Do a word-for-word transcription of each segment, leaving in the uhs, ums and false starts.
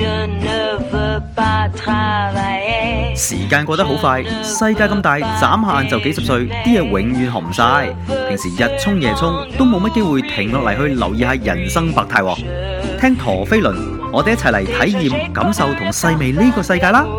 時間過得好快，世界咁大，眨下眼就幾十歲，啲嘢永遠學唔晒。平時日衝夜衝，都冇乜機會停落嚟去留意下人生百態。聽陀飛輪，我哋一齊嚟體驗、感受同細味呢個世界啦！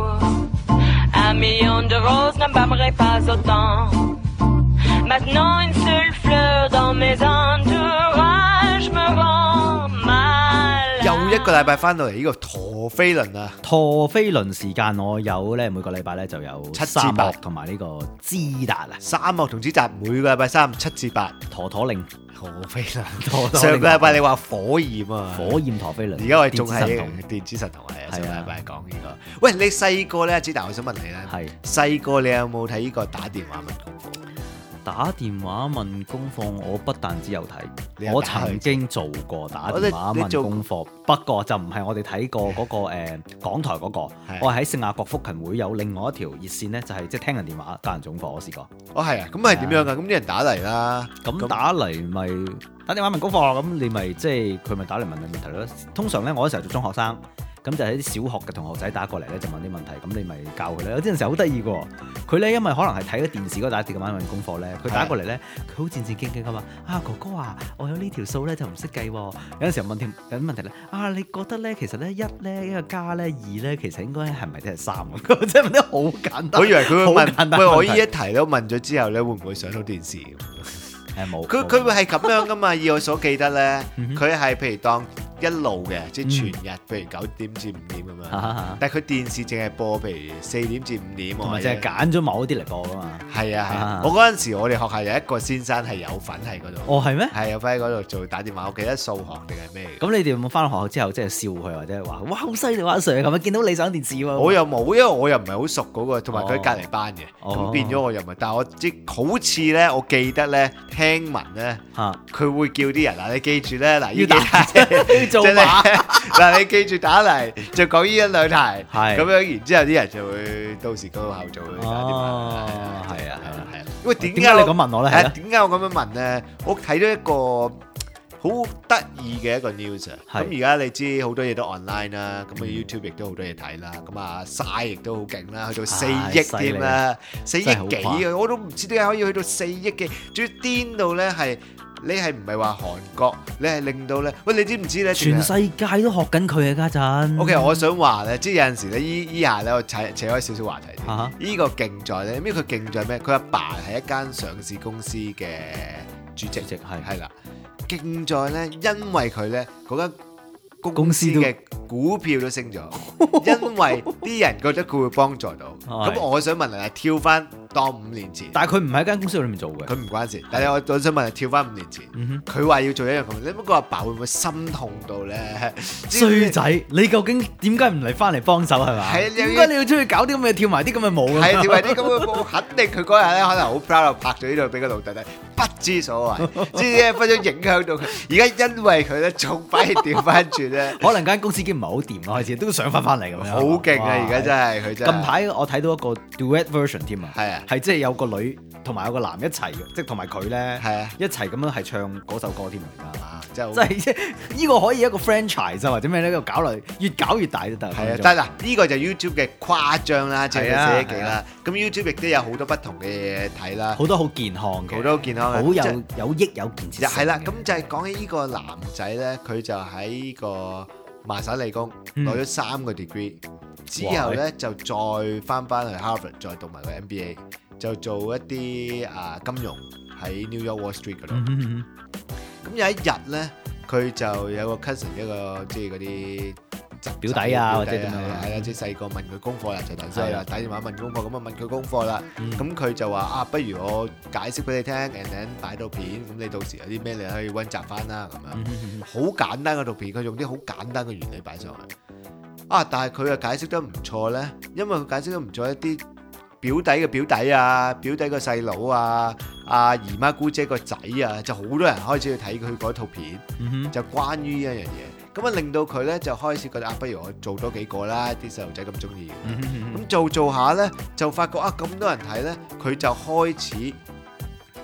又一個禮拜翻到嚟呢個陀飛輪啊！ 陀飛輪時間我有咧，每個禮拜咧就有七至八同埋呢個支達啊， 沙漠同支達每個禮拜三七至八， 陀陀令陀飛輪。 陀陀上個禮拜你話火焰啊， 火焰陀飛輪， 而家我哋仲係係電子神童係啊，上個禮拜講呢個。 啊喂，你細個咧，支達，我想問你咧， 係細個你有冇睇呢個打電話問功課？ 打電話問功課，我不但只有睇， 你有打我曾經做過打電話問功課，不過就唔係我哋睇過嗰個誒港台嗰個，我係喺聖亞國福勤會有另外一條熱線咧，就係即係聽人電話教人總課，我試過。 哦，係啊，咁係點樣噶？咁啲人打嚟啦， 咁打嚟咪打電話問功課，咁你咪即係佢咪打嚟問你問題咯。通常咧，我嗰時候做中學生。咁就係啲小學嘅同學仔打過嚟咧，就問啲問題，咁你咪教佢咧。有啲陣時好得意嘅，佢咧因為可能係睇咗電視嗰打電話問功課咧，佢打過嚟咧，佢好戰戰兢兢咁話：啊哥哥啊，我有呢條數咧就唔識計喎。有陣時候問條有啲問題咧，啊你覺得咧其實咧一咧一個加咧二咧其實應該係咪即係三？即係問啲好簡單。 我以為佢會問，喂，我呢一題題都問咗之後咧，會唔會上到電視？ 誒冇。 佢佢會係咁樣噶嘛？以我所記得咧，佢係譬如當一路嘅，即係全日，譬如九點至五點咁樣。但係佢電視淨係播譬如四點至五點， 同埋淨係揀咗某啲嚟播噶嘛。 係啊係啊！我嗰陣時我哋學校有一個先生係有份喺嗰度。 哦係咩？ 係有份喺嗰度做打電話，我記得數學定係咩？ 咁你哋有冇翻學校之後即係笑佢或者話哇好犀利啊 Sir，係咪見到你上電視喎？ 我又冇，因為我又唔係好熟嗰個，同埋佢喺隔離班嘅，咁變咗我又唔係。但係我即好似咧，我記得咧，聽聞咧，佢會叫啲人嗱，你記住咧，嗱要打做馬。嗱，你記住打嚟就講呢一兩題，咁樣然之後啲人就會到時高考做打電話。 哦，係啊，係啊，係啊。 因為點解你咁問我咧？ 係點解我咁樣問咧？我睇到一個好得意嘅一個 news 啊。咁而家你知好多嘢都 online 啦，咁啊 YouTube 亦都好多嘢睇啦，咁啊晒亦都好勁啦，去到四億添啦，四億幾啊！我都唔知點解可以去到四億幾，仲要癲到咧係。你係唔係話韓國？你係令到咧？喂，你知唔知咧？ 全世界都學緊佢啊！家陣。 O K，我想話咧，即係有陣時咧，依依下咧，我扯扯開少少話題。 啊！ 依個勁在咧，咩佢勁在咩？佢阿爸係一間上市公司嘅主席， 係係啦。勁在咧，因為佢咧嗰間公司嘅股票都升咗，因為啲人覺得佢會幫助到。咁我想問啊，跳翻當五年前， 但係佢唔喺間公司裏面做嘅， 佢唔關事。但係我我想問啊，跳翻五年前，佢話要做一樣咁，你不過阿爸會唔會心痛到咧？ 衰仔，你究竟點解唔嚟翻嚟幫手係嘛？係啊，點解你要出去搞啲咁嘅跳埋啲咁嘅舞？ 係跳埋啲咁嘅舞，肯定佢嗰日咧可能好 proud 拍咗呢度俾個老豆睇，不知所謂，知唔知分咗影響到佢？而家因為佢咧，仲反而調翻轉咧， 可能間公司已經唔係好掂咯，開始都想翻翻嚟咁樣。 好勁啊！而家真係佢真係。 近排我睇到一個 duet version 添啊， 係啊， 係即係有個女同埋有個男一齊嘅，即係同埋佢咧， 係啊， 一齊咁樣係唱嗰首歌添而家。 即係即係呢個可以一個 franchise 或者咩咧，呢個搞落越搞越大都得。 係啊，但係嗱，呢個就 YouTube 嘅誇張啦，即係寫幾啦。咁 YouTube 亦都有好多不同嘅嘢睇啦， 好多好健康嘅， 好多好健康嘅， 好有有益有建設。 係啦，咁就係講起呢個男仔咧，佢就喺呢個麻省理工攞咗三個 degree，之後咧就再翻翻去 Harvard 再讀埋個 M B A， 就做一啲啊金融喺 New York Wall Street 嗰度。咁有一日咧，佢就有個 cousin 一個即係嗰啲表弟啊，或者點樣係啦，即係細個問佢功課啦，就頭先啦，打電話問功課，咁啊問佢功課啦。咁佢就話啊，不如我解釋俾你聽 and then 擺到片，咁你到時有啲咩你可以溫習翻啦，咁樣好簡單嗰套片，佢用啲好簡單嘅原理擺上去。啊，但係佢又解釋得唔錯咧，因為佢解釋得唔錯一啲。表弟嘅表弟啊，表弟個細佬啊，阿姨媽姑姐個仔啊，就好多人開始去睇佢嗰套片，嗯、就關於一樣嘢，咁啊令到佢咧就開始覺得啊，不如我做多幾個啦，啲細路仔咁中意，咁、嗯、做做下咧就發覺啊咁多人睇咧，佢就開始唔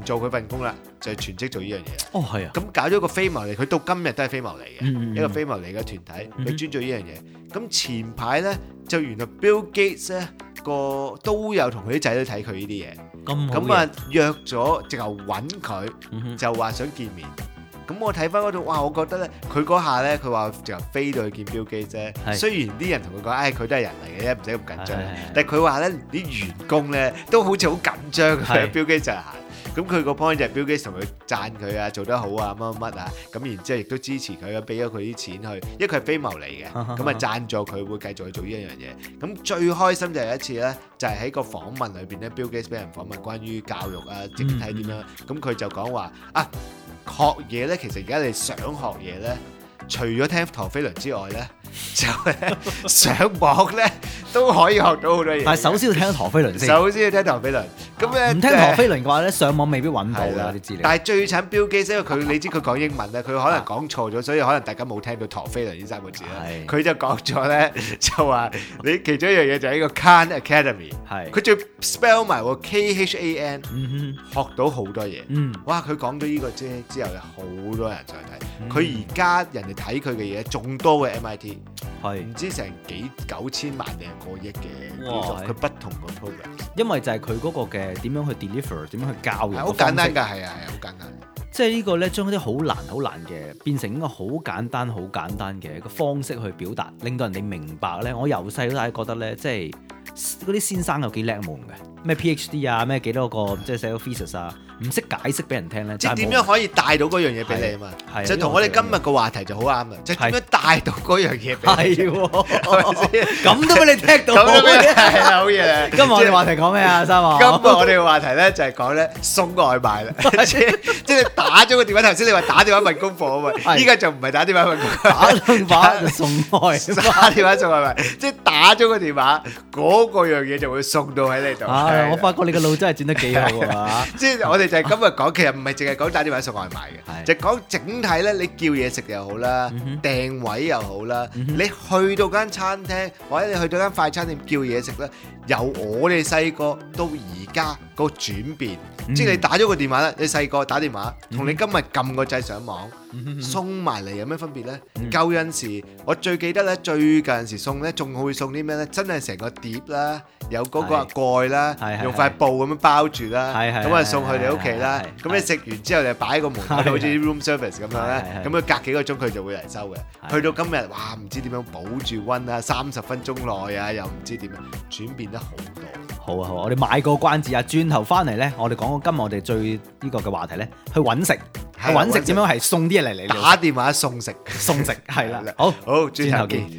做佢份工啦，就係全職做呢樣嘢。 哦，係啊。 咁搞咗個非牟利，佢到今日都係非牟利嘅， 嗯嗯嗯一個非牟利嘅團體， 嗯佢專做呢樣嘢。咁前排咧就原來 Bill Gates 咧個都有同佢啲仔女睇佢呢啲嘢， 咁好咁啊約咗，直頭揾佢， 嗯哼就話想見面。咁我睇翻嗰度，哇！我覺得咧，佢嗰下咧，佢話直頭飛到去見 Bill Gates 啫。 係雖然啲人同佢講，唉，佢都係人嚟嘅啫，唔使咁緊張係係係。 但係佢話咧，啲員工咧都好似好緊張係嘅。Bill Gates 就係行。咁佢個 point 就係 Bill Gates 同佢讚佢啊，做得好啊，乜乜乜啊。咁然之後亦都支持佢，俾咗佢啲錢去，因為佢係非牟利嘅。咁啊贊助佢會繼續去做呢一樣嘢。咁最開心就係一次咧，就係喺個訪問裏邊咧，Bill Gates 俾人訪問關於教育啊，整體點樣。咁佢就講話啊。學嘢咧，其實而家你想學嘢咧，除咗聽陀飛輪之外咧，就咧上網咧都可以學到好多嘢。 但係首先要聽陀飛輪先。 首先要聽陀飛輪，咁咧唔聽陀飛輪嘅話咧，上網未必揾到係啦嘅啲資料。 但係最慘 Bill Gates，因為佢你知佢講英文咧，佢可能講錯咗，所以可能大家冇聽到陀飛輪呢三個字啦。 係佢就講咗咧，就話你其中一樣嘢就係呢個 Khan Academy， 係佢仲 spell 埋喎 K H A N， 嗯學到好多嘢。 哼，嗯， 哇！佢講到呢個啫之後，有好多人上去嗯睇。佢而家人哋睇佢嘅嘢仲多過 M I T， 係唔知成幾九千萬定係過億嘅哇叫做佢不同個 program。 因為就係佢嗰個嘅點樣去 deliver，點樣去教人係好簡單㗎，係啊係啊，好簡單。 即係呢個咧，將一啲好難好難嘅變成一個好簡單好簡單嘅一個方式去表達，令到人哋明白咧。我由細到大覺得咧，即係嗰啲先生有幾叻冇用嘅，咩 PhD 啊，咩幾多個即係寫個 thesis 啊，唔識解釋俾人聽咧。 即係點樣可以帶到嗰樣嘢俾你啊嘛？ 係就同我哋今日個話題就好啱啊！就點樣帶到嗰樣嘢俾你？ 係喎， 係咪先？ 咁都俾你踢到， 咁都咩？係啊，好嘢！ 今日我哋話題講咩啊，三號？ 今日我哋嘅話題咧就係講咧送外賣啦，即係即係打咗個電話。頭先你話打電話問功課啊嘛，依家就唔係打電話問功課， 打電話就送外賣， 打電話送外賣，即係打咗個電話，嗰個樣嘢就會送到喺你度。 唉，我發覺你個腦真係轉得幾好啊！ 即係我哋就係今日講，其實唔係淨係講打電話送外賣嘅，就係講整體咧，你叫嘢食又好啦，訂位又好啦，你去到間餐廳或者你去到間快餐店叫嘢食咧，由我哋細個到而家個轉變。即係你打咗個電話咧，你細個打電話，同你今日撳個掣上網送埋嚟有咩分別咧？舊陣時我最記得咧，最近時送咧仲會送啲咩咧？真係成個碟啦，有嗰個蓋啦，用塊布咁樣包住啦，咁啊送去你屋企啦。咁你食完之後就擺喺個門口，好似啲 room service 咁樣咧。咁佢隔幾個鐘佢就會嚟收嘅。去到今日，哇！唔知點樣保住溫啊，三十分鐘內啊，又唔知點樣轉變得好多。 好啊好啊，我哋買個關子啊，轉頭翻嚟咧，我哋講今日我哋最呢個嘅話題咧，去揾食，去揾食點樣係送啲嘢嚟嚟打電話送食， 送食係啦。好， 好，轉頭見。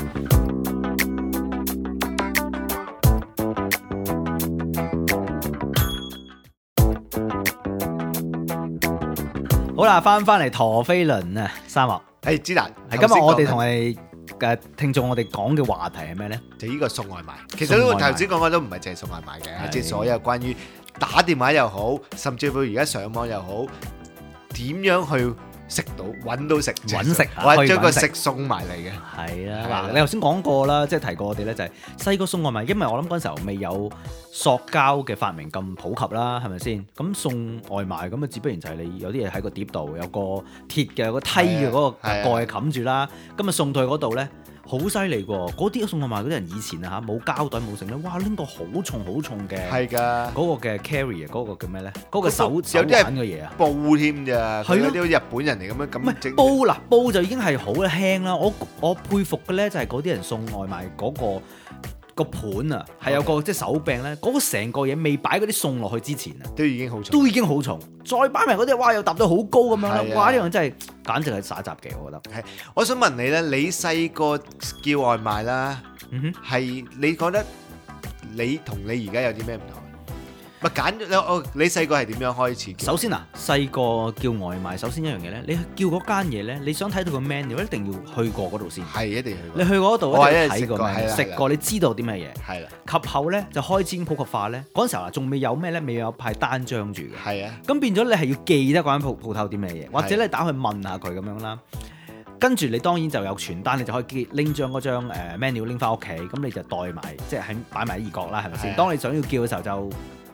好啦，翻翻嚟陀飛輪啊，三樂。 係之蘭， 係今日我哋同你嘅聽眾，我哋講嘅話題係咩咧？ 就呢個送外賣。其實都頭先講嘅都唔係淨係送外賣嘅，即係所有關於打電話又好，甚至乎而家上網又好，點樣去食到揾到食揾食， 或者將個食送埋嚟嘅。 係啦，嗱，你頭先講過啦，即係提過我哋咧，就係細個送外賣，因為我諗嗰陣時候未有塑膠嘅發明咁普及啦，係咪先？咁送外賣咁啊，只不然就係你有啲嘢喺個碟度，有個鐵嘅有個梯嘅嗰個蓋冚住啦，咁啊送到去嗰度咧。好犀利喎！嗰啲送外賣嗰啲人以前啊嚇冇膠袋冇剩咧，哇拎個好重好重嘅，係㗎，嗰個嘅 carry 嗰個叫咩咧？嗰個手手玩嘅嘢啊， 布添咋？係咯，啲日本人嚟咁樣咁。唔係布嗱，布就已經係好輕啦。我我佩服嘅咧就係嗰啲人送外賣嗰個個盤啊，係有個即係手柄咧，嗰個成個嘢未擺嗰啲餸落去之前啊， 都已經好重， 都已經好重，再擺埋嗰啲，哇又搭到好高咁樣啦！哇呢樣真係簡直係耍雜技，我覺得。 係，我想問你咧，你細個叫外賣啦，係你覺得你同你而家有啲咩唔同？咪揀我你細個係點樣開始？ 首先啊，細個叫外賣，首先一樣嘢咧，你叫嗰間嘢咧，你想睇到個 menu，一定要去過嗰度先。 係一定要去過。 你去過嗰度一定要睇過 menu，食過你知道啲咩嘢。 係啦。 及後咧就開始普及化咧，嗰陣時候啊仲未有咩咧，未有派單張住嘅。 係啊。咁變咗你係要記得嗰間鋪鋪頭啲咩嘢，或者你打去問下佢咁樣啦。跟住你當然就有傳單，你就可以拎張嗰張誒 menu 拎翻屋企，咁你就代埋，即係喺擺埋喺二角啦，係咪先？當你想要叫嘅時候就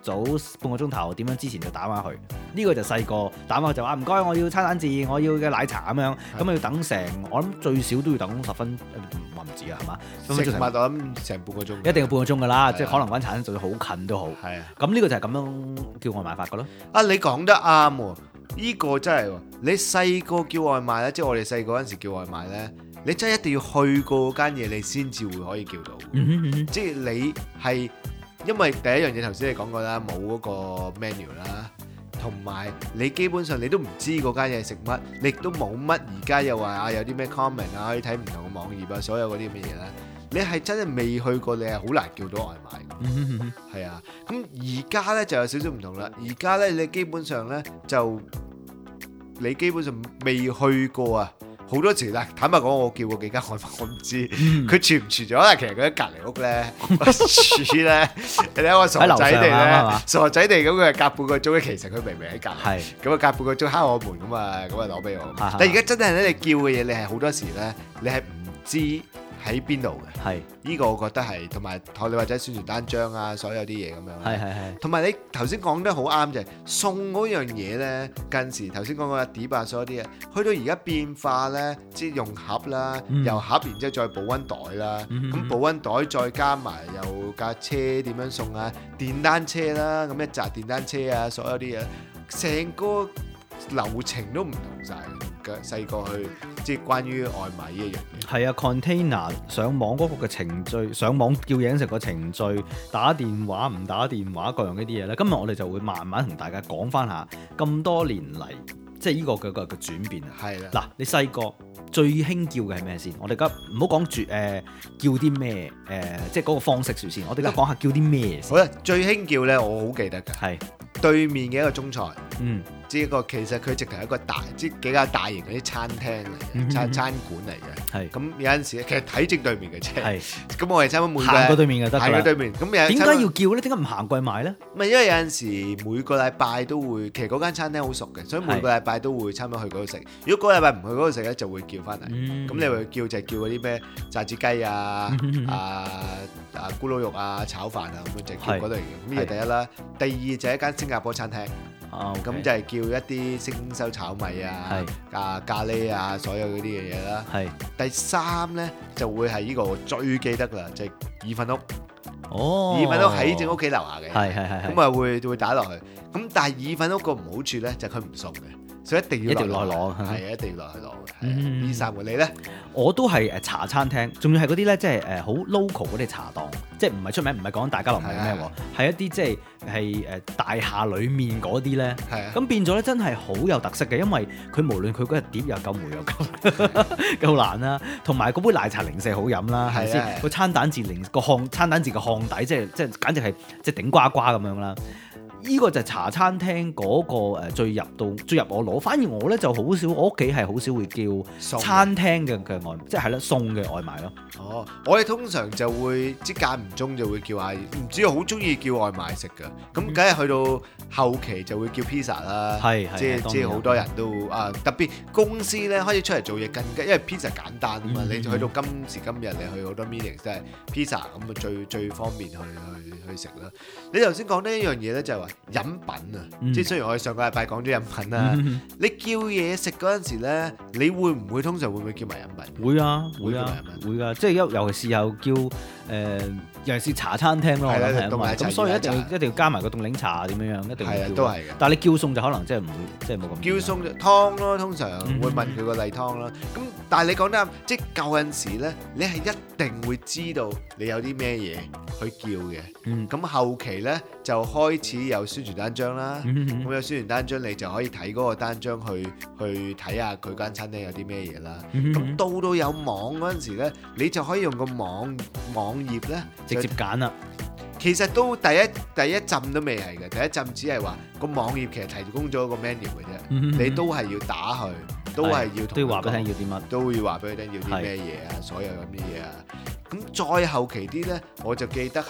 早半個鐘頭點樣之前就打翻去。呢、這個就細個打翻去就話唔該，我要餐蛋治，我要嘅奶茶咁樣，咁啊要等成我諗最少都要等十分，我唔知啊係嘛？ 食物我諗成半個鐘， 一定要半個鐘㗎啦，即係可能揾茶餐就好近都好。 係啊， 咁呢個就係咁樣叫外賣法㗎咯。 啊，你講得啱喎，呢個真係喎。你細個叫外賣咧，即係我哋細個嗰陣時叫外賣咧，你真係一定要去過嗰間嘢，你先至會可以叫到。 嗯哼嗯哼， 即係你係因為第一樣嘢頭先你講過啦，冇嗰個 menu 啦，同埋你基本上你都唔知嗰間嘢食乜，你亦都冇乜而家又話啊有啲咩 comment 啊，可以睇唔同嘅網頁啊，所有嗰啲咁嘅嘢咧，你係真係未去過，你係好難叫到外賣嘅。 嗯哼嗯哼， 係啊，咁而家咧就有少少唔同啦。而家咧你基本上咧就你基本上未去過啊，好多時啦。坦白講，我叫過幾間外賣，我唔知佢傳唔傳咗啦。其實佢喺隔離屋咧，住咧，你睇我傻仔地咧，傻仔地咁佢係隔半個鐘咧，其實佢明明喺隔離， 係咁啊隔半個鐘敲我門咁啊，咁啊攞俾我。但係而家真係咧，你叫嘅嘢，你係好多時咧，你係唔知喺邊度嘅。係呢個我覺得係，同埋學你或者宣傳單張啊，所有啲嘢咁樣。係係係。同埋你頭先講得好啱就係送嗰樣嘢咧，近時頭先講嗰碟啊，所有啲嘢，去到而家變化咧，即係用盒啦，由盒然之後再保溫袋啦，咁保溫袋再加埋又架車點樣送啊，電單車啦，咁一紮電單車啊，所有啲嘢，成個流程都唔同晒嘅，細個去即係關於外賣呢一樣嘢。 係啊 ，container 上網嗰個嘅程序，上網叫嘢食個程序，打電話唔打電話各樣呢啲嘢咧。今日我哋就會慢慢同大家講翻下咁多年嚟，即係呢個嘅個嘅轉變啊。係啦，嗱，你細個最興叫嘅係咩先？我哋而家唔好講住誒叫啲咩誒，即係嗰個方式先。我哋而家講下叫啲咩先。 好啦，最興叫咧，我好記得㗎，係對面嘅一個中菜，嗯。即係一個其實佢直頭係一個大，即係比較大型嗰啲餐廳嚟嘅，嗯、餐餐館嚟嘅。係咁有陣時，其實睇正對面嘅啫。係咁我哋差唔多每個行過對面就得㗎啦。行過對面咁有點解要叫咧？點解唔行過去買咧？唔係因為有陣時每個禮拜都會，其實嗰間餐廳好熟嘅，所以每個禮拜都會差唔多去嗰度食。如果嗰個禮拜唔去嗰度食咧，就會叫翻嚟。咁、嗯、你會叫就係叫嗰啲咩炸子雞啊、嗯、啊啊咕嚕肉啊、炒飯啊咁樣就叫嗰類嘅。咁呢個第一啦，第二就係一間新加坡餐廳。咁、oh, okay. 就係叫一啲星洲炒米啊、啊咖喱啊，所有嗰啲嘅嘢啦。係第三咧就會係呢個我最記得啦，就係、是、意粉屋。哦，意粉屋喺正屋企樓下嘅。係係係。咁啊會會打落去。咁但係意粉屋個唔好處咧就係佢唔送嘅。所以一定要落去攞，係一定要落去攞嘅。呢三個你咧，我都係誒茶餐廳，仲要係嗰啲咧，即係誒好 local 嗰啲茶檔，即係唔係出名，唔係講大家樂唔係咩喎，係一啲即係係誒大廈裡面嗰啲咧。係啊，咁變咗咧真係好有特色嘅，因為佢無論佢嗰隻碟又夠霉又夠夠爛啦，同埋嗰杯奶茶零舍好飲啦，係咪先？個餐蛋治零個項餐蛋治個項底，即係即係簡直係即係頂呱呱咁樣啦。呢個就係茶餐廳嗰個誒最入到最入我腦，反而我咧就好少，我屋企係好少會叫餐廳嘅嘅外，即係咧送嘅外賣咯。哦，我哋通常就會即間唔中就會叫下，唔知好中意叫外賣食㗎。咁梗係去到後期就會叫 pizza 啦，係即係即係好多人都啊，特別公司咧開始出嚟做嘢更加，因為 pizza 簡單啊嘛。你去到今時今日，你去好多 meeting 都係 pizza 咁啊，最最方便去去去食啦。你頭先講呢一樣嘢咧，就係話飲品啊，嗯、即係雖然我哋上個禮拜講咗飲品啦，嗯、你叫嘢食嗰陣時咧，你會唔會通常會唔會叫埋飲品？會啊，會啊，會㗎，即係尤尤其是又叫誒、呃，尤其是茶餐廳咯，係啦，咁所以一定要一定要加埋個凍檸茶點樣樣，一定要叫。都係嘅。但係你叫餸就可能即係唔會，即係冇咁。叫餸湯咯，通常會問佢個例湯啦。咁、嗯、但係你講得啱，即係舊陣時咧，你係一定會知道你有啲咩嘢去叫嘅。咁、嗯、後期咧就開始有宣傳單張啦。咁、嗯、有宣傳單張，你就可以睇嗰個單張去去睇下佢間餐廳有啲咩嘢啦。咁、嗯、到到有網嗰陣時咧，你就可以用個網網頁咧直接揀啦。其實都第一第一陣都未係嘅，第一陣只係話個網頁其實提供咗個 menu 嘅啫，嗯、你都係要打去，都係要都要話俾佢聽要啲乜，都要話俾佢聽要啲咩嘢啊，所有咁啲嘢啊。咁再後期啲咧，我就記得係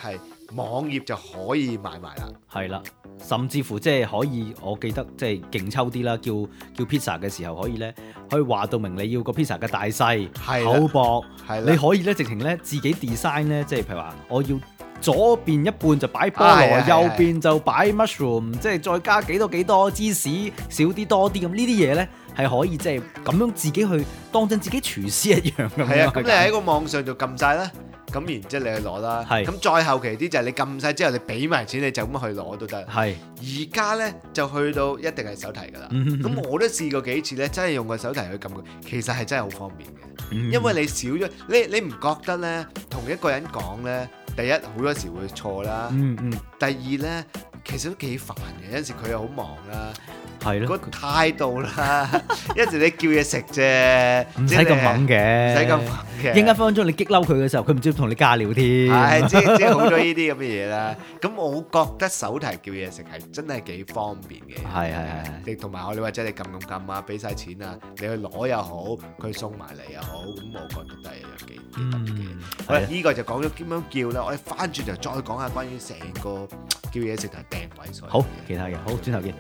網頁就可以買埋啦。 係啦，甚至乎即係可以，我記得即係勁抽啲啦，叫叫 pizza 嘅時候可以咧，可以話到明你要個 pizza 嘅大細、厚薄，你可以咧直情咧自己 design 咧，即係譬如話我要左邊一半就擺菠蘿，啊、右邊就擺 mushroom，即係再加幾多幾多芝士，少啲多啲咁呢啲嘢咧係可以即係咁樣自己去當真自己廚師一樣咁。 係啊，咁你喺個網上就撳晒啦。咁然之後你去攞啦，咁再後期啲就係你撳晒之後，你俾埋錢，你就咁去攞都得。係而家咧就去到一定係手提噶啦。咁、嗯、我都試過幾次咧，真係用個手提去撳佢，其實係真係好方便嘅。嗯、因為你少咗，你你唔覺得咧？同一個人講咧，第一好多時會錯啦，嗯嗯、第二咧其實都幾煩嘅，有陣時佢又好忙啦。係咯，個態度啦，一時你叫嘢食啫， 唔使咁猛嘅， 唔使咁猛嘅。應一分分鐘你激嬲佢嘅時候，佢唔知同你加料添。 係，即即好多呢啲咁嘅嘢啦。咁我覺得手提叫嘢食係真係幾方便嘅。係係係。你同埋我你或者你撳撳撳啊，俾晒錢啊，你去攞又好，佢送埋嚟又好，咁我覺得都係有幾幾特別嘅。嗯、好啦，呢、呢個就講咗點樣叫啦。我哋翻轉頭再講下關於成個叫嘢食同訂位所。 好，其他嘅好，轉頭見。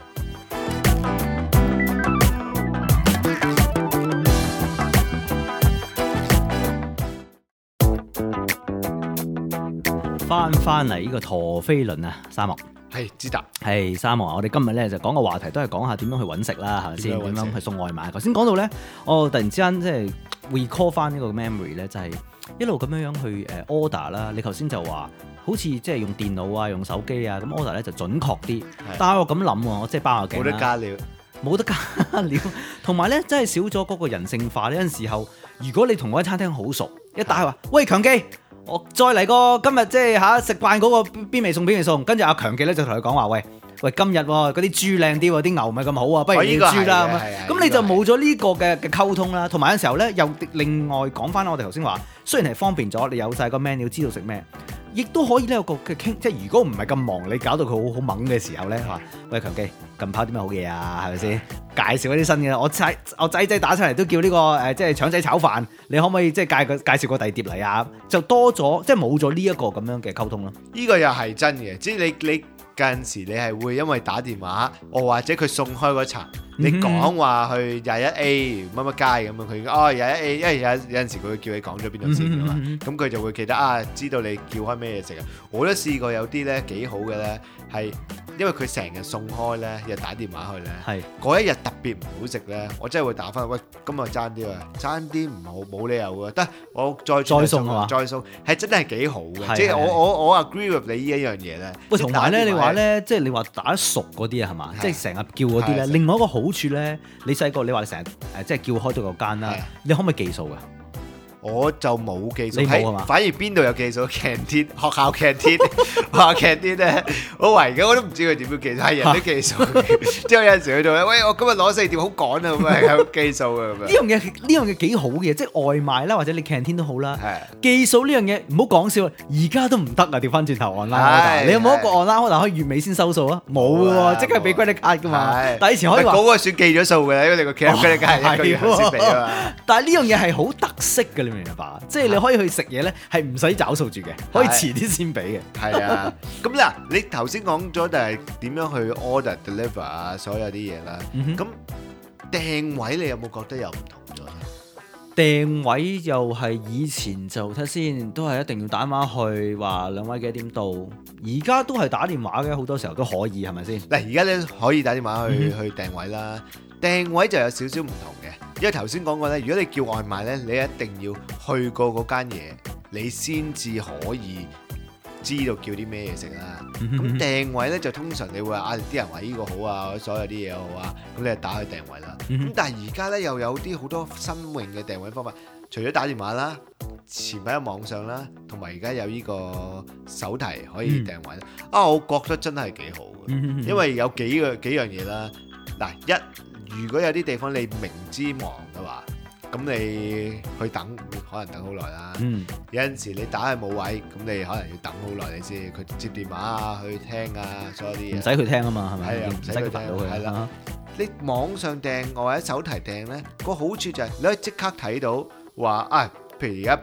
翻翻嚟呢個陀飛輪啊，沙漠係知達係沙漠啊！我哋今日咧就講個話題都係講下點樣去揾食啦，係咪先？點樣去送外賣？頭先講到咧，我突然之間即係 recall 翻呢個 memory 咧，就係一路咁樣樣去誒 order 啦。你頭先就話好似即係用電腦啊、用手機啊，咁 order 咧就準確啲。但係我咁諗喎，我即係包下鏡啦， 冇得加料， 冇得加料，同埋咧真係少咗嗰個人性化。呢陣時候，如果你同嗰間餐廳好熟，一打話喂強記。我再嚟個今日即係嚇食慣嗰個邊味餸邊味餸，跟住阿強記咧就同佢講話，喂喂今日嗰啲豬靚啲，啲牛唔係咁好啊，不如要豬啦咁樣。咁你就冇咗呢個嘅嘅溝通啦。同埋有陣時候咧，又另外講翻我哋頭先話，雖然係方便咗，你有晒個 menu 知道食咩，亦都可以咧有個嘅傾，即係如果唔係咁忙，你搞到佢好好猛嘅時候咧，話喂強記近排啲咩好嘢啊，係咪先？介紹一啲新嘅，我仔我仔仔打出嚟都叫呢、這個誒、呃，即係腸仔炒飯，你可唔可以即係介個介紹個第二碟嚟啊？就多咗，即係冇咗呢一個咁樣嘅溝通咯。 呢個又係真嘅，即係你你近時你係會因為打電話，我或者佢送開嗰層，你講話去廿一 A 乜乜街咁樣，佢哦廿一 A，因為有有陣時佢會叫你講咗邊度先㗎嘛，咁佢就會記得啊，知道你叫開咩嘢食啊。我都試過有啲咧幾好嘅咧，係因為佢成日送開咧，又打電話去咧，嗰一日特別唔好食咧，我真係會打翻，喂，今日爭啲啊，爭啲唔好，冇理由嘅，得我再再送啊， 再送係真係幾好嘅，即係我我我 agree with 你呢一樣嘢咧。 喂，同埋咧，你話咧，即係你話打得熟嗰啲啊，係嘛？即係成日叫嗰啲咧，另外一個好處咧，你細個你話你成日誒即係叫開咗個間啦，你可唔可以記數㗎？ 我就冇記數， 你冇係嘛？ 反而邊度有記數 ？canteen 學校 canteen 學校 canteen 咧，我懷疑我都唔知佢點樣記數，係人都記數。之後有陣時去到咧，喂，我今日攞四碟好趕啊，咁啊有記數嘅咁樣。呢樣嘢呢樣嘢幾好嘅，即係外賣啦，或者你 canteen 都好啦。記數呢樣嘢唔好講笑，而家都唔得啊！調翻轉頭 online，你有冇一個 online order可以月尾先收數啊？冇喎，即刻俾 credit card 㗎嘛。但係以前可以話嗰個算記咗數嘅，因為你個 credit card 係一個月先俾啊嘛。 但係呢樣嘢係好特色嘅。明白，即係你可以去食嘢咧，係唔使找數住嘅，可以遲啲先俾嘅。係啊，咁嗱，你頭先講咗就係點樣去 order deliver 啊，所有啲嘢啦。咁訂位你有冇覺得有唔同咗咧？ 訂位又係以前就睇先，都係一定要打電話去話兩位幾點到，而家都係打電話嘅，好多時候都可以，係咪先？ 嗱，而家咧可以打電話去、嗯、去訂位啦。訂位就有少少唔同嘅，因為頭先講過咧，如果你叫外賣咧，你一定要去過嗰間嘢，你先至可以知道叫啲咩嘢食啦。咁、嗯、訂位咧就通常你會話啊，啲人話呢個好啊，所有啲嘢好啊，咁你就打去訂位啦。咁、嗯、但係而家咧又有啲好多新穎嘅訂位方法，除咗打電話啦，前排喺網上啦，同埋而家有呢個手提可以訂位、嗯、啊，我覺得真係幾好嘅，嗯、因為有幾個幾樣嘢啦。嗱，一如果有啲地方你明知忙嘅話，咁你去等，可能等好耐啦。嗯、有陣時你打係冇位，咁你可能要等好耐你先，佢接電話啊，去聽啊，所有啲嘢。 唔使佢聽啊嘛，係咪？係啊， 唔使佢聽到佢。係啦，你網上訂或者手提訂咧，個好處就係你可以即刻睇到話啊，譬如而家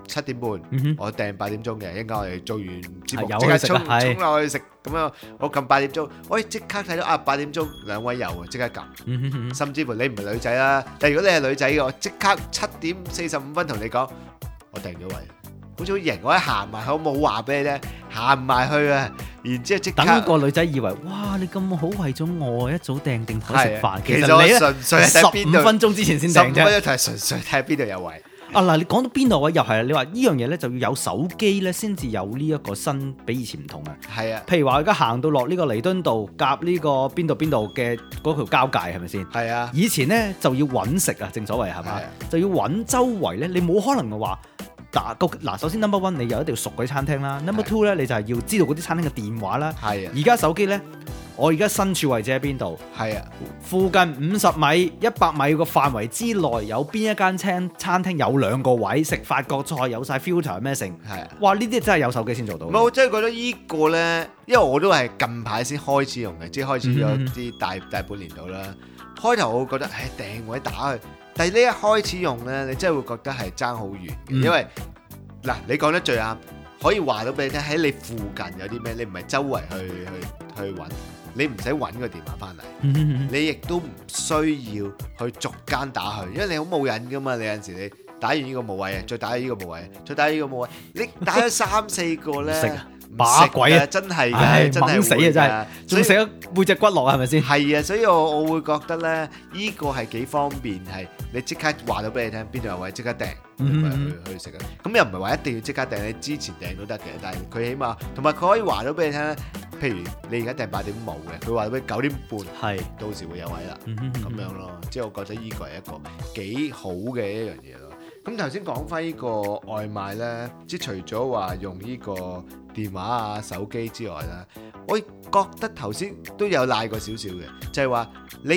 七點半， 嗯哼我訂八點鐘嘅，一陣間我哋做完節目係有即刻衝去食啊係衝落去食，咁樣我撳八點鐘，我即刻睇到啊八點鐘兩位有啊，即刻撳。 嗯哼哼甚至乎你唔係女仔啦，但係如果你係女仔嘅，我即刻七點四十五分同你講，我訂咗位，好似好型，我一行埋去，我冇話俾你聽，行埋去啊，然之後即刻等個女仔以為哇你咁好為咗我一早訂定台食飯， 其實實你咧我純粹係十睇邊度五分鐘之前先十五分訂啫。 鐘就係純粹睇下邊度有位。 啊嗱，你講到邊度位又係你話呢樣嘢咧就要有手機咧先至有呢一個新，比以前唔同啊。 係啊， 譬如話而家行到落呢個彌敦道夾呢個邊度邊度嘅嗰條交界係咪先？ 係啊， 以前咧就要揾食啊，正所謂係嘛係啊， 就要揾周圍咧，你冇可能嘅話。嗱，個嗱首先 number one 你又一定要熟嗰啲餐廳啦 ，number two 咧你就係要知道嗰啲餐廳嘅電話啦。 係啊， 而家手機咧，我而家身處位置喺邊度？ 係啊， 附近五十米、一百米個範圍之內有邊一間餐餐廳有兩個位食法國菜，有晒 filter 咩成？ 係啊。 哇！呢啲真係有手機先做到唔。係，我真係覺得依個咧，因為我都係近排先開始用嘅，即係開始咗啲大大半年度啦。開頭我會覺得，唉，訂位打去，但係呢一開始用咧，你真係會覺得係爭好遠嘅， 嗯因為嗱，你講得最啱，可以話到俾你聽，喺你附近有啲咩，你唔係周圍去去去揾，你唔使揾個電話翻嚟，你亦都唔需要去逐間打去，因為你好冇癮噶嘛，你有陣時你打完呢個冇位啊，再打呢個冇位，再打呢個冇位，你打咗三四個咧。 唔識啊把鬼啊真係唉㗎，真係猛死啊！真係，仲食咗背脊骨落啊，係咪先？ 係啊，所以我我會覺得咧，依個係幾方便，係你即刻話到俾你聽邊度有位，即刻訂，咁咪去去食啊。咁又唔係話一定要即刻訂，你之前訂都得嘅。但係佢起碼同埋佢可以話到俾你聽咧，譬如你而家訂八點冇嘅，佢話到俾九點半， 係到時會有位啦， 嗯哼咁樣咯。即係我覺得依個係一個幾好嘅一樣嘢咯。咁頭先講翻呢個外賣咧，即係除咗話用呢個電話啊、手機之外啦，我覺得頭先都有賴過少少嘅，就係話你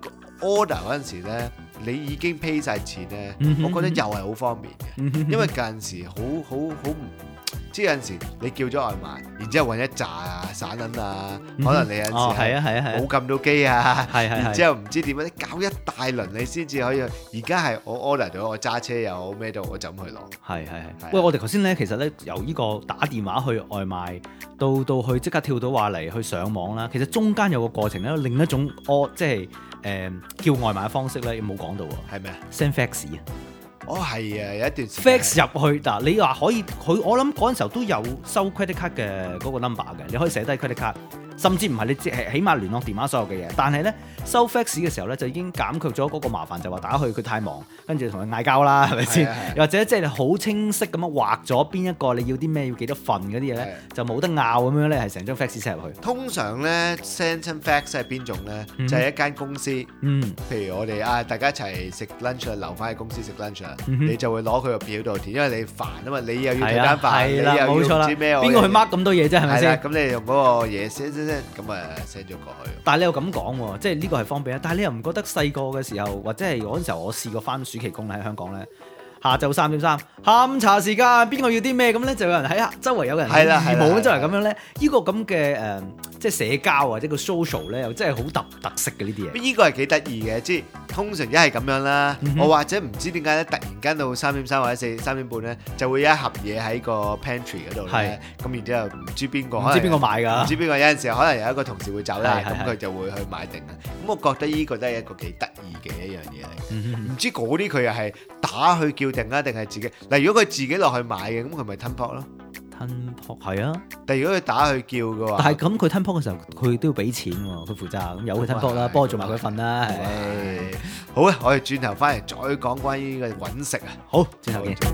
order 嗰陣時咧，你已經 pay 晒錢咧， 嗯哼我覺得又係好方便嘅， 嗯哼因為近時好好好唔。即係有陣時你叫咗外賣，然之後揾一紮啊散銀啊，可能你有陣時哦係啊係啊係啊冇撳到機啊， 係係係然之後唔知點樣，你搞一大輪你先至可以。而家係我 order 咗，我揸車又好咩都好，我就咁去攞。 係係係係。 喂，我哋頭先咧，其實咧由呢個打電話去外賣，到到去即刻跳到話嚟去上網啦。其實中間有個過程咧，另一種哦，即係誒、呃、叫外賣嘅方式咧，冇講到喎。 係咩啊？ send fax 啊哦係啊，有一段時間 ，fax 入去嗱，你話可以，佢我諗嗰陣時候都有收 credit card 嘅嗰個 number 嘅，你可以寫低 credit card。甚至唔係你即係起碼聯絡電話所有嘅嘢，但係咧收 fax 嘅時候咧就已經減卻咗嗰個麻煩，就話打去佢太忙，跟住同佢嗌交啦，係咪先？ 係啊係啊又或者即係好清晰咁樣畫咗邊一個你要啲咩，要幾多份嗰啲嘢咧，就冇得拗咁樣咧，係成張 fax 寫入去。 通常咧 send 親 fax 係邊種咧？ 嗯就係一間公司， 嗯， 譬如我哋啊，大家一齊食 lunch 啊，留翻喺公司食 lunch 啊， 嗯哼你就會攞佢個表度填，因為你煩啊嘛，你又要睇係啊單飯，你係啦，冇錯啦， 又要唔知咩， 邊個去 mark 咁多嘢啫？係咪係啦， 先？ 咁你用嗰個嘢 send send send，咁啊 send 咗過去。 但係你又咁講喎，即係呢個係方便啊！但係你又唔覺得細個嘅時候，或者係嗰陣時候，我試過翻暑期工喺香港咧，下晝三點三下午茶時間，邊個要啲咩咁咧？就有人喺周圍有人係啦係啦義務咁周圍咁樣咧，呢個咁嘅誒，即係社交或者個 social 咧，又真係好特特色嘅呢啲嘢。 呢個係幾得意嘅，即係通常一係咁樣啦， 嗯哼我或者唔知點解咧，突然間到三點三或者四三點半咧，就會有一盒嘢喺個 pantry 嗰度咧，咁然之後唔知邊個， 唔知邊個買唔㗎？ 知邊個有陣時候可能有一個同事會走啦， 係係係咁佢就會去買定啊。咁我覺得呢個都係一個幾得意嘅一樣嘢嚟。 嗯唔知嗰啲佢又係打去叫定啊，定係自己？嗱，如果佢自己落去買嘅，咁佢咪吞泡咯。 吞泡係啊， 但係如果佢打去叫嘅話， 但係咁佢吞泡嘅時候，佢都要俾錢喎，佢負責咁由佢吞泡啦，幫我做埋佢份啦，係。 係好啊！我哋轉頭翻嚟再講關於呢個揾食啊。 好，轉頭見。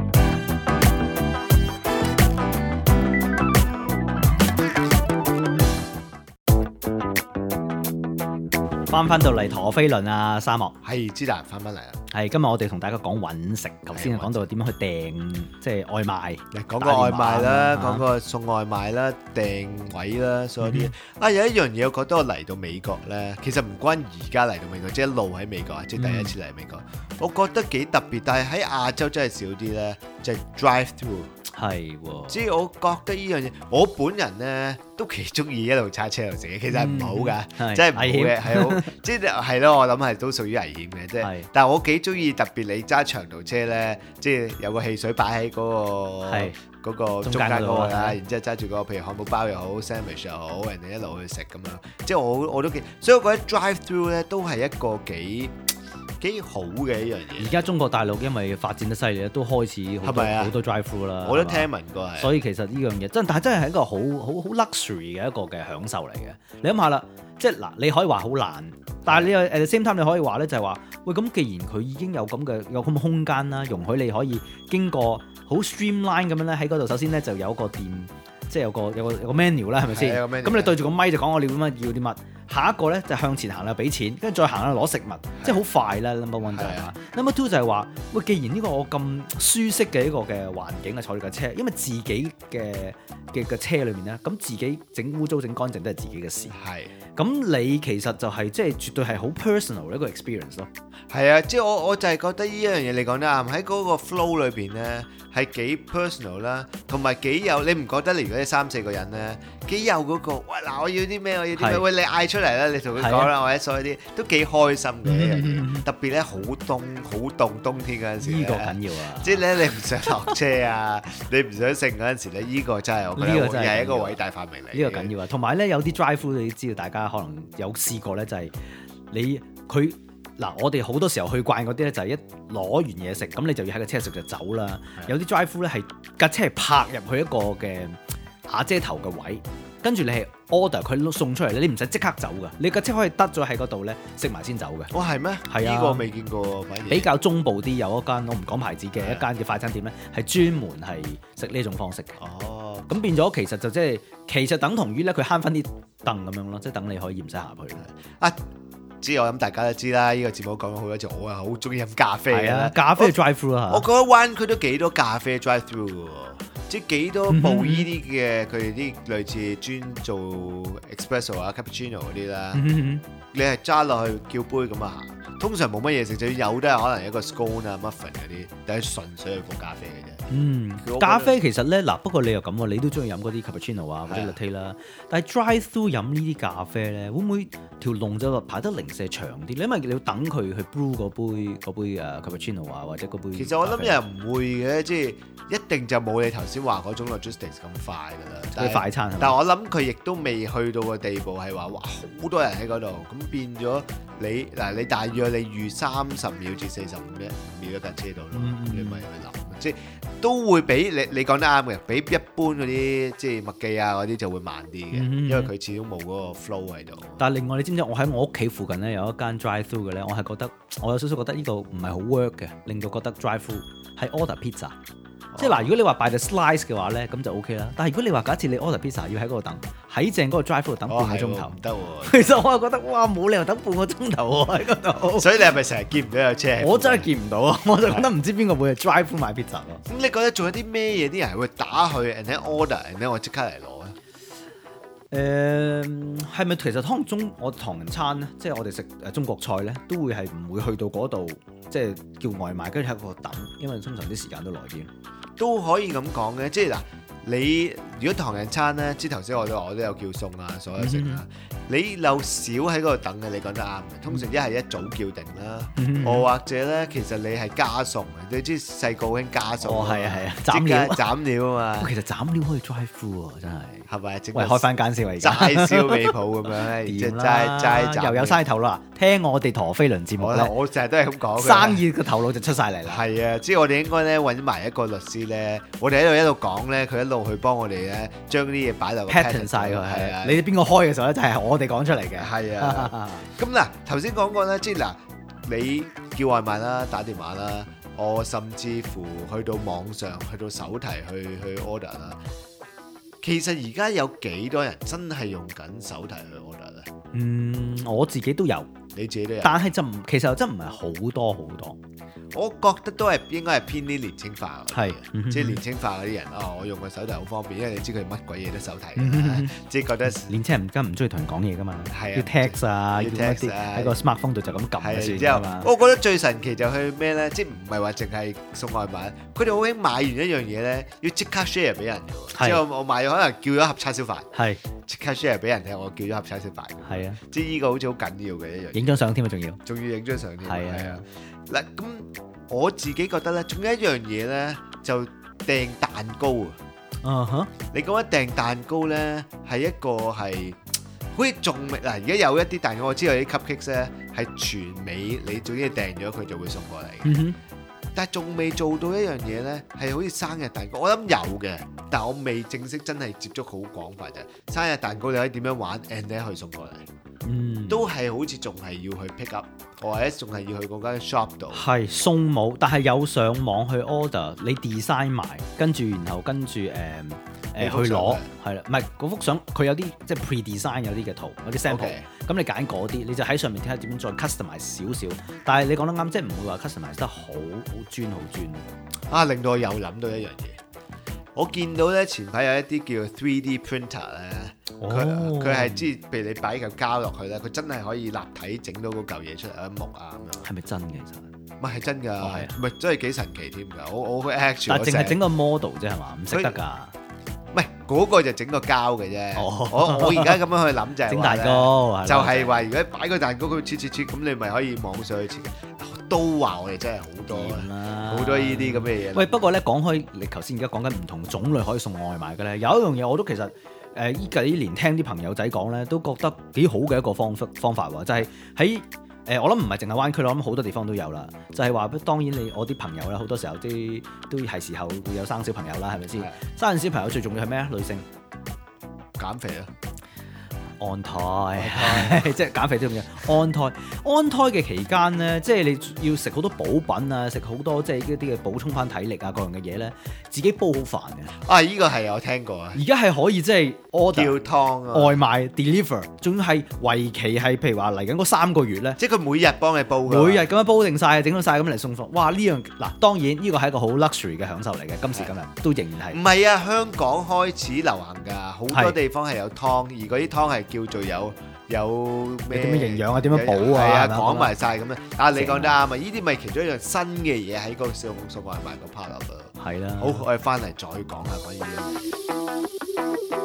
翻翻到嚟陀飛輪啊，沙漠係之蘭翻返嚟啦。 係今日我哋同大家講揾食，頭先講到點樣去訂即係外賣， 講個外賣啦， 打電話講個送外賣啦、訂位啦，所有啲嘢嗯啊，有一樣嘢我覺得我嚟到美國咧，其實唔關而家嚟到美國，即係一路喺美國啊，即係第一次嚟美國，我覺得幾特別，但係喺亞洲真係少啲咧，就係 drive through。 係喎， 即係我覺得呢樣嘢，我本人咧都幾中意一路揸車一路食嘢，其實係唔好㗎， 嗯真係唔好嘅， 危險係好，即係係咯，我諗係都屬於危險嘅，即係係。 但係我幾中意特別你揸長途車咧，即係有個汽水擺喺嗰個係嗰個中中間嗰度啊間嗰個啦，然之後揸住個譬如漢堡包又好 sandwich 又好，人哋一路去食咁樣，即係我我都幾，所以我覺得 drive through 咧都係一個幾幾好嘅一樣嘢。 而家中國大陸因為發展得犀利咧，都開始好多係咪啊好多 drive through 啦。 我都係嘛聽聞過係。 所以其實呢樣嘢真，但係真係係一個好好好 luxury 嘅一個嘅享受嚟嘅。你諗下啦，即係嗱，你可以話好懶，但係你又 at the same time 你可以話咧就係話，喂咁既然佢已經有咁嘅有咁嘅空間啦，容許你可以經過好 streamline 咁樣咧喺嗰度，首先咧就有個店，即係有個有個有個 menu 啦，係咪先？ 係有個 menu 咁你對住個咪就講我要啲乜要啲乜，下一個咧就向前行啦，俾錢，跟住再行啦攞食物，即係好快啦。Number one 就係嘛，Number two 就係話，喂，既然呢個我咁舒適嘅一個嘅環境啊，坐住架車，因為自己嘅嘅嘅車裏面咧，咁自己整污糟整乾淨都係自己嘅事。 係。 咁你其實就係即係絕對係好 personal 一個 experience 咯。 係啊，即係我我就係覺得呢一樣嘢你講得啱，喺嗰個 flow 裏邊咧係幾 personal 啦，同埋幾有你唔覺得？如果你三四個人咧，幾有嗰個喂嗱，我要啲咩？我要啲咩？ 係喂，你嗌出嚟啦，你同佢係講啦， 啊或者所有啲都幾開心嘅一樣嗯嘢。特別咧好凍好凍冬天嗰陣時呢個咧， 緊要啊！ 即係咧你唔想落車啊，你唔想食嗰陣時咧，呢個真係我覺得呢個真係又係一個緊要偉大發明嚟。 呢個緊要啊！同埋咧有啲 drive through 你知道，大家可能有試過咧，就係你佢嗱，我哋好多時候去慣嗰啲咧，就係一攞完嘢食，咁你就要喺個車食就走啦。有啲 drive through 咧係架車係泊入去一個嘅瓦遮頭嘅位，跟住你係 order 佢送出嚟咧，你唔使即刻走噶，你架車可以得咗喺嗰度咧食埋先走嘅。 哇係咩？ 係啊呢個未見過，反而比較中部啲有一間我唔講牌子嘅係啊一間嘅快餐店咧，係專門係食呢種方式嘅。 哦， 咁變咗其實就即係其實等同於咧佢慳翻啲凳咁樣咯，即係等你可以唔使行去。 啊！知我諗大家都知啦，呢、這個節目講咗好多次，我係好中意飲咖啡嘅啦。 咖啡 drive through 啊， 我覺得灣區都幾多咖啡 drive through 嘅喎，即係幾多部呢啲嘅佢哋啲類似專做 espresso 啊、cappuccino 嗰啲啦。 嗯你係揸落去叫杯咁啊行，通常冇乜嘢食，就有都係可能一個 scone 啊、muffin 嗰啲，但係純粹係放咖啡嘅啫。 嗯我覺得咖啡其實咧嗱，不過你又咁喎，你都中意飲嗰啲 cappuccino 啊或者係啊 latte 啦，但係 drive through 飲呢啲咖啡咧，會唔會條龍就排得零舍長啲？因為你要等佢去 brew 嗰杯嗰杯誒 cappuccino 啊或者嗰杯。 其實我諗又唔會嘅，即係一定就冇你頭先話嗰種 logistics 咁快㗎啦。但係啲快餐係咪但係我諗佢亦都未去到個地步係話哇好多人喺嗰度，咁變咗你嗱你大約你預三十秒至四十五秒秒一架車度咯， 嗯你咪去諗，即係都會比你你講得啱嘅，比一般嗰啲即係麥記啊嗰啲就會慢啲嘅， 嗯因為佢始終冇嗰個 flow 喺度。 但係另外你知唔知我喺我屋企附近咧有一間 drive through 嘅咧，我係覺得我有少少覺得呢個唔係好 work 嘅，令到覺得 drive through 係 order pizza。即係嗱，如果你話 by the slice 嘅話咧，咁就 OK 啦。但係如果你話假設你 order pizza 要喺嗰度等，喺正嗰個 drive through 等半個鐘頭唔，得喎。 其實我係覺得哇冇理由等半個鐘頭喎喺嗰度。 所以你係咪成日見唔到有車？ 我真係見唔到啊！我就覺得唔知邊個會係 drive through 買 pizza 咯。 咁你覺得仲有啲咩嘢啲人會打去 and then order，and then 我即刻嚟攞咧？ 誒係咪其實可能中我唐人餐咧，即係我哋食誒中國菜咧，都會係唔會去到嗰度，即係叫外賣跟住喺嗰度等，因為通常啲時間都耐啲。 都可以咁講嘅，即係嗱，你如果唐人餐咧，即係頭先我都話我都有叫餸啊，所有食啊，你漏少喺嗰度等嘅，你講得啱嘅。通常一係一早叫定啦，我或者咧，其實你係加餸嘅，你知細個好興加餸， 哦係啊係啊即斬料刻斬料啊嘛， 其實斬料可以 drive through 喎，真係。 係咪？整喂，開翻間先喎，而家齋燒味鋪咁樣咧，即係掂啦齋齋斬又有嘥頭啦。聽我哋陀飛輪節目我咧， 我成日都係咁講嘅。 生意嘅頭腦就出晒嚟啦。 係啊，即係我哋應該咧揾埋一個律師咧，我哋喺度一路講咧，佢一路去幫我哋咧將啲嘢擺落個 pattern 晒佢係啊， 係你哋邊個開嘅時候咧，就係我哋講出嚟嘅。 係啊。咁嗱，頭先講過咧，即係嗱，你叫外賣啦，打電話啦，我甚至乎去到網上，去到手提去去 order 啦。其實而家有幾多人真係用緊手提去 order 咧？ 嗯，我自己都有， 你自己都有。 但係就唔，其實真唔係好多好多。 我覺得都係應該係偏啲年青化嘅， 係嗯即係年青化嗰啲人啊，我用個手提好方便，因為你知佢乜鬼嘢都手提嗯嘅，即係覺得年青人而家唔中意同人講嘢噶嘛， 係啊要 text 啊，要要一 text 啲啊喺個 smartphone 度就咁撳係就算之後㗎嘛。 我覺得最神奇就去咩咧？即係唔係話淨係送外賣，佢哋好興買完一樣嘢咧，要即刻 share 俾人嘅喎。 係之後我買咗可能叫咗盒叉燒飯， 係即刻 share 俾人聽，我叫咗盒叉燒飯。 係啊， 即係呢個好似好緊要嘅一樣嘢， 影張相添啊，仲要仲要影張相添。 係啊係啊，嗱咁我自己覺得咧，仲有一樣嘢咧，就訂蛋糕啊！ 啊哈， 你講緊訂蛋糕咧，係一個係好似仲未嗱，而家有一啲蛋糕我知道有啲 cupcakes 咧係全美，你總之訂咗佢就會送過嚟嘅。 嗯哼， 但係仲未做到一樣嘢咧，係好似生日蛋糕，我諗有嘅，但我未正式真係接觸好廣泛啫。生日蛋糕你可以點樣玩 and then 去送過嚟， 嗯， 都係好似仲係要去 pick up，或者仲係要去嗰間 shop 度。 係送冇，但係有上網去 order，你 design 埋，跟住然後跟住誒誒去攞，係啦，唔係嗰幅相佢有啲即係 pre-design 有啲嘅圖，有啲 sample， 咁 Okay. 你揀嗰啲，你就喺上面睇下點樣再 customize 少少。但係你講得啱，即係唔會話 customize 得好好專好專。 啊，令到我又諗到一樣嘢，我見到咧前排有一啲叫 three D printer 咧，佢佢係即係譬如你擺嚿膠落去咧，佢真係可以立體整到嗰嚿嘢出嚟，有啲木啊咁樣。 係咪真嘅其實？ 唔係係真㗎， 哦係啊唔係真係幾神奇添㗎。我我去 act 但係淨係整個 model 啫係嘛？唔識得㗎。 唔係嗰個就整個膠嘅啫。 哦我我而家咁樣去諗就係整話咧蛋糕就係話如果擺個蛋糕佢切切切咁，你咪可以網上去切。都話我哋真係好多掂啦好多呢啲咁嘅嘢。 喂，不過咧講開，你頭先而家講緊唔同種類可以送外賣嘅咧，有一樣嘢我都其實誒依幾年聽啲朋友仔講咧，都覺得幾好嘅一個方法方法喎，就係喺誒我諗唔係淨係灣區，我諗好多地方都有啦。就係、是、話，當然你我啲朋友咧，好多時候啲都係時候會有生小朋友啦，係咪先？ 係生小朋友最重要係咩啊？女性減肥啊！ 安胎，即係減肥都重要。安胎，安胎嘅期間咧，即係你要食好多補品啊，食好多即係一啲嘅補充翻體力啊，各樣嘅嘢咧，自己煲好飯嘅。 啊，依、這個係我聽過啊， 而家係可以即係 order 叫湯啊， 外賣 deliver，仲要係為期係譬如話嚟緊嗰三個月咧， 即係佢每日幫你煲㗎。 每日咁樣煲定晒，整到晒咁嚟送貨。哇！呢樣嗱，當然呢個係一個好 luxury 嘅享受嚟嘅，今時今日都仍然係。 唔係啊，香港開始流行㗎，好多係地方係有湯，而嗰啲湯係叫做有有咩點樣營養啊點樣補啊係啊， 係咪講埋晒咁樣。啊，你講得啱啊！ 正呢啲咪其中一樣新嘅嘢喺個送送外賣個 part 度。 係啦。 好，我哋翻嚟再講下關於呢樣嘢。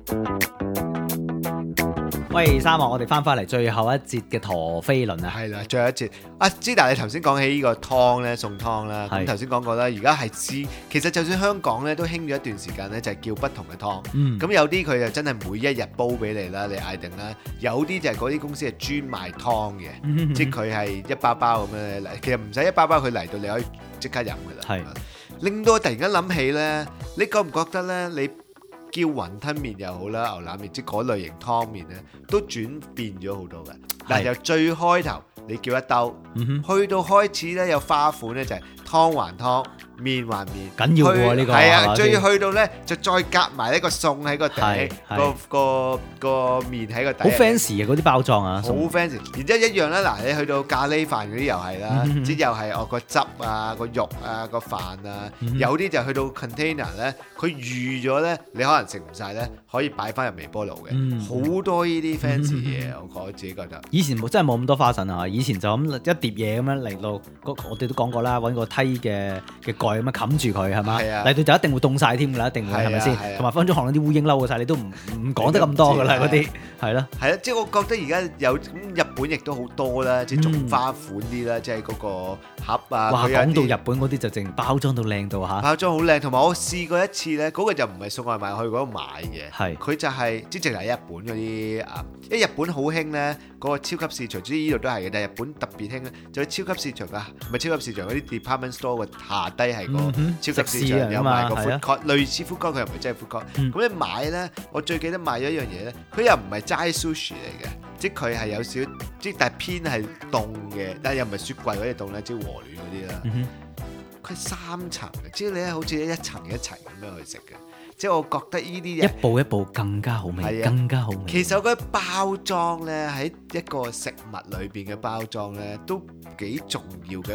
喂，三話我哋翻返嚟最後一節嘅陀飛輪啊。 係啦，最後一節啊，之但你頭先講起呢個湯咧，送湯啦，咁係頭先講過啦，而家係知，其實就算香港咧都興咗一段時間咧，就係叫不同嘅湯。 嗯。 咁有啲佢就真係每一日煲俾你啦，你嗌定啦。有啲就係嗰啲公司係專賣湯嘅， 嗯即係佢係一包包咁樣嚟。其實唔使一包包，佢嚟到你可以即刻飲噶啦。 係令到我突然間諗起咧，你覺唔覺得咧？你叫雲吞麵又好啦，牛腩麵即係嗰類型湯麵咧，都轉變咗好多嘅。嗱， 係由最開頭你叫一兜， 嗯哼， 去到開始咧有花款咧就係湯還湯。面還面緊要喎呢個係啊， 係嘛最去到咧就再夾埋一個餸喺個底係，係個個個麵喺個底， 好 fancy 嘅嗰啲包裝啊， 好 fancy。然之後一樣啦，嗱你去到咖喱飯嗰啲又係啦， 嗯即係又係哦個汁啊、個肉啊、個飯啊， 嗯有啲就去到 container 咧，佢預咗咧，你可能食唔晒咧，可以擺翻入微波爐嘅， 嗯好多呢啲 fancy 嘢，我覺得自己覺得。 以前冇真係冇咁多花神啊！以前就咁一碟嘢咁樣嚟到，嗰我哋都講過啦，揾個梯嘅嘅蓋咁樣冚住佢係嘛， 係啊嚟到就一定會凍晒添㗎啦，一定會係咪先？ 係啊係啊同埋分鐘可能啲烏蠅嬲晒，你都唔唔講得咁多㗎啦，嗰啲係咯。 係啦，即係我覺得而家有咁日本亦都好多啦，即係種花款啲啦，即係嗰個盒啊。 哇！ 佢有啲講到日本嗰啲就淨包裝到靚到嚇， 包裝好靚，同埋我試過一次咧，嗰、個就唔係送外賣去嗰度買嘅， 係佢就係、即係淨係日本嗰啲啊，因為日本好興咧，嗰、個超級市場，至於呢度都係嘅，但係日本特別興咧，就係超級市場啊，唔係超級市場嗰啲 department store 嘅下低係個嗯哼超級市食肆啊場有賣個嘛 food 係 court，類似 food court，佢又唔係真係 food court。 嗯咁你買咧，我最記得買咗一樣嘢咧，佢又唔係齋 sushi 嚟嘅，即係佢係有少，即係但係偏係凍嘅，但係又唔係雪櫃嗰啲凍咧，即係和暖嗰啲啦。 嗯哼佢係三層嘅，即係你咧好似一層一層咁樣去食嘅，即係我覺得呢啲一嘢步一步更加好味， 係啊更加好味。 其實我覺得包裝咧喺一個食物裏邊嘅包裝咧都幾重要嘅一個環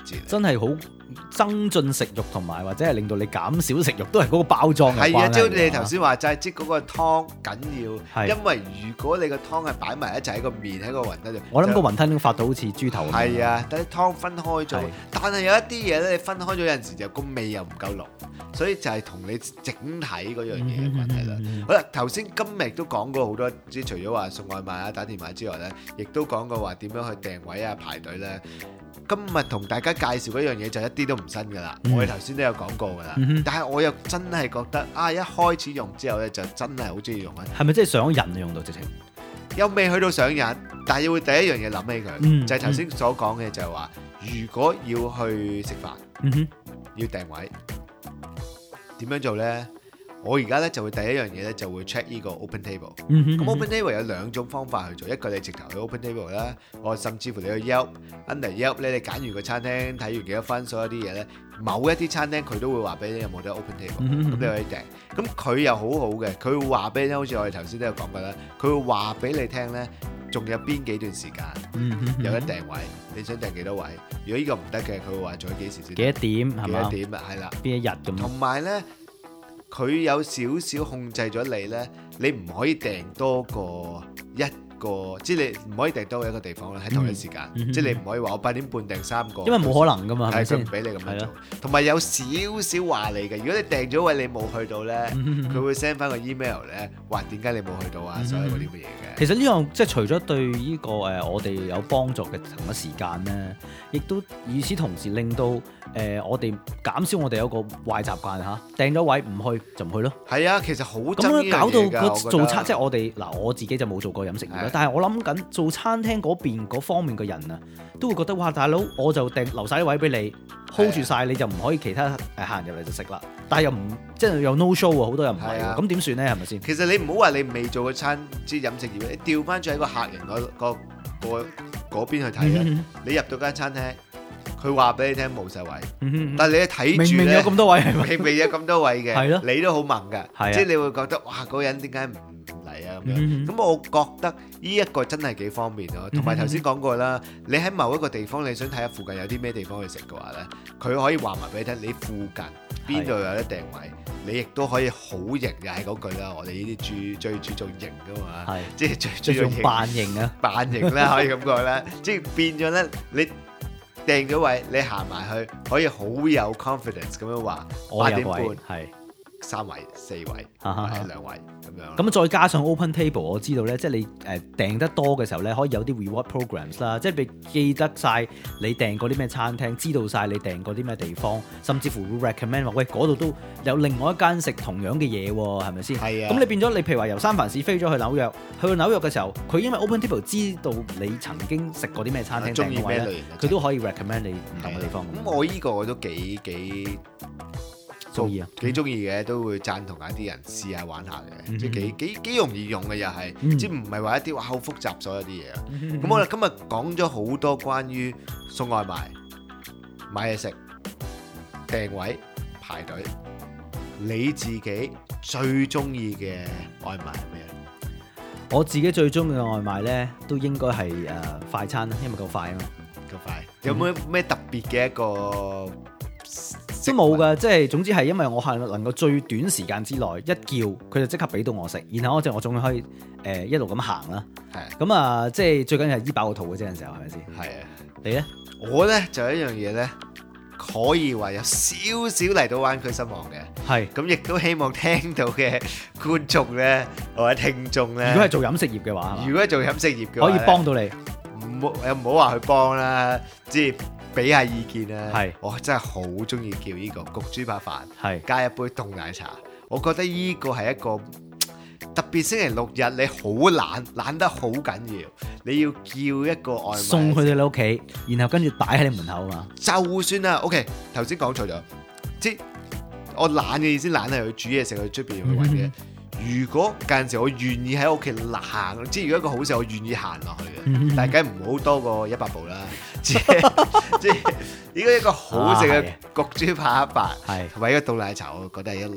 節。 真係好增進食慾同埋或者係令到你減少食慾，都係嗰個包裝嘅關係。 係啊，即係你頭先話齋，即係嗰個湯緊要， 係因為如果你個湯係擺埋一齊喺個面喺個雲吞度， 我諗個雲吞已經發到好似豬頭咁。 係啊，但係湯分開咗係， 但係有一啲嘢咧，你分開咗有陣時就個味又唔夠濃，所以就係同你整體嗰樣嘢嘅關係啦。好啦，頭先今日都講過好多，即係除咗話送外賣啊、打電話之外咧，亦都講過話點樣去訂位啊、排隊咧。今日同大家介紹嗰樣嘢就一啲都唔新㗎啦， 嗯我哋頭先都有講過㗎啦， 嗯但係我又真係覺得啊，一開始用之後咧就真係好中意用啊， 係咪真係上咗癮啊？用到直情又未去到上癮，但係會第一樣嘢諗起佢， 嗯就係頭先所講嘅就係話，如果要去食飯， 嗯哼， 要訂位，點樣做呢？我而家咧就會第一樣嘢咧就會 check 呢個 Open Table。 嗯哼， 咁 Open Table 有兩種方法去做，一個你直頭去 Open Table 啦，我甚至乎你去 Yelp，under Yelp 咧，你揀完個餐廳，睇完幾多分，所有啲嘢咧，某一啲餐廳佢都會話俾你有冇得 Open Table，咁、 嗯、 你可以訂。咁佢又好好嘅，佢會話俾你聽，好似我哋頭先都有講過啦，佢會話俾你聽咧，仲有邊幾段時間、 嗯、 有得訂位，你想訂幾多位？如果呢個唔得嘅，佢會話仲有幾時先？ 幾多點係嘛？ 幾多點啊？係啦， 邊一日咁？ 同埋咧。佢有少少控制咗你呢，你唔可以訂多過一個，即係你唔可以訂多過一個地方啦，喺同一時間， 嗯、 即係你唔可以話我八點半訂三個， 因為冇可能噶嘛，係咪先？ 佢唔俾你咁樣做，同埋有少少話你嘅，如果你訂咗位你冇去到呢，佢、嗯、會 send 翻個 email 呢，話點解你冇去到啊，所有嗰啲乜嘢嘅。 其實呢樣即係除咗對呢、呢個誒、呃、我哋有幫助嘅同一時間呢，亦都與此同時令到誒、呃、我哋減少我哋有個壞習慣嚇，訂咗位唔去就唔去咯。 係啊，其實好咁樣搞到個做餐，即係我哋嗱我自己就冇做過飲食業啦，但係我諗緊做餐廳嗰邊嗰方面嘅人啊，都會覺得哇大佬，我就訂留晒啲位俾你 hold 住晒，你就唔可以其他誒客人入嚟就食啦。但係又唔即係又 no show 喎，好多人唔係喎，咁點算咧？係咪先？ 其實你唔好話你未做過餐即係飲食業，你調翻轉喺個客人嗰嗰嗰嗰邊去睇啊！嗯、你入到間餐廳，佢話俾你聽冇晒位，嗯、但係你睇住明明有咁多位係咪？ 明明有咁多位嘅， 係咯， 你都好猛㗎， 係即係你會覺得哇嗰個人點解唔嚟啊咁樣？咁、嗯、我覺得呢一個真係幾方便咯。同埋頭先講過啦，你喺某一個地方你想睇下附近有啲咩地方去食嘅話咧，佢可以話埋俾你聽，你附近邊度有得訂位。你亦都可以好型，又係嗰句啦。我哋呢啲注最注重型噶嘛，即係最注重扮型啊， 扮型啦，可以咁講啦。即係變咗咧，你訂咗位，你行埋去可以好有 confidence 咁樣話八點半係三位、四位或者兩位咁樣。 咁再加上 Open Table，我知道咧，即係你誒訂得多嘅時候咧，可以有啲 reward programs 啦，即係你記得晒你訂過啲咩餐廳，知道晒你訂過啲咩地方，甚至乎會 recommend 話喂嗰度都有另外一間食同樣嘅嘢喎，係咪先？ 係啊。咁你變咗你譬如話由三藩市飛咗去紐約，去紐約嘅時候，佢因為 Open Table 知道你曾經食過啲咩餐廳， 中意咩類型， 佢都可以 recommend 你唔同嘅地方。 咁我依個我都幾幾。 中意啊， 幾中意嘅，都會贊同一啲人試下玩下嘅，嗯、即係幾幾幾容易用嘅又係，嗯、即係唔係話一啲話好複雜所有啲嘢啊。咁、嗯、我哋今日講咗好多關於送外賣、買嘢食、訂位、排隊，你自己最中意嘅外賣係咩？ 我自己最中意嘅外賣咧，都應該係誒、呃、快餐啦，因為夠快啊嘛， 夠快。有冇咩特別嘅一個？ 都冇㗎，即係總之係因為我係能夠最短時間之內一叫佢就即刻俾到我食，然後我就我仲可以誒、呃、一路咁行啦。係咁啊，即係最緊要係醫飽個肚嘅啫，陣時候係咪先？係啊，你咧？ 我咧就有一樣嘢咧，可以話有少少嚟到灣區失望嘅。係咁，亦都希望聽到嘅觀眾咧或者聽眾咧， 如果係做飲食業嘅話， 如果係做飲食業嘅話， 可以幫到你。 唔好又唔好話去幫啦，即係。俾下意見啊！係，我真係好中意叫呢個焗豬扒飯，係加一杯凍奶茶。我覺得呢個係一個特別星期六日，你好懶，懶得好緊要，你要叫一個外賣送去你屋企，然後跟住擺喺你門口啊嘛。 就算啦 ，OK， 頭先講錯咗，即係我懶嘅意思，懶係去煮嘢食去出邊去揾嘢。嗯如果有陣時我願意喺屋企行，即係如果一個好事，我願意行落去嘅，嗯、但係梗係唔好多過一百步啦。即係即係，如果一個好食嘅焗豬扒飯，係同埋一個凍奶茶，我覺得係一流。係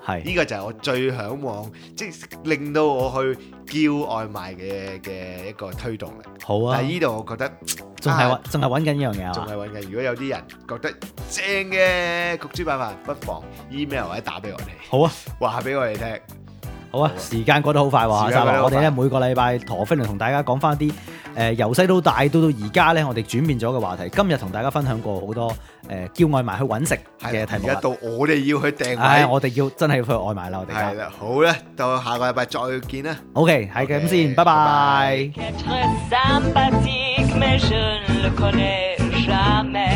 係呢個就係我最嚮往，即係令到我去叫外賣嘅嘅一個推動力。 好啊， 但係呢度我覺得仲係揾仲係揾緊呢樣嘢啊， 仲係揾緊。如果有啲人覺得正嘅焗豬扒飯，不妨 email 或者打俾我哋。 好啊， 話俾我哋聽。 好啊，時間過得好快喎， 時間過得好快我哋咧每個禮拜陀飛輪同大家講翻啲誒由細到大到到而家咧，我哋轉變咗嘅話題。今日同大家分享過好多誒、呃、叫外賣去揾食嘅題目啦。 而家到我哋要去訂位， 唉，我哋要真係要去外賣啦，我哋係啦，好啦，到下個禮拜再見啦。 OK，係咁先，拜拜。 Être sympathique, mais je ne le connais jamais.